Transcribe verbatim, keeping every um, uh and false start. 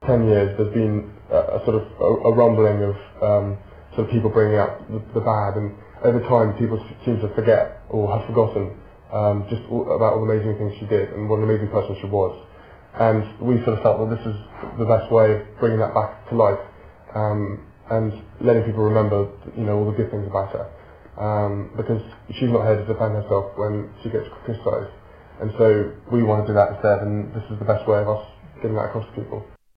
ten years, there's been a, a sort of a, a rumbling of um, sort of people bringing up the, the bad, and over time people seem to forget or have forgotten um, just all, about all the amazing things she did and what an amazing person she was. And we sort of felt that this is the best way of bringing that back to life um, and letting people remember, you know, all the good things about her. Um, because she's not here to defend herself when she gets criticised. And so we want to do that instead, and this is the best way of us getting that across to people.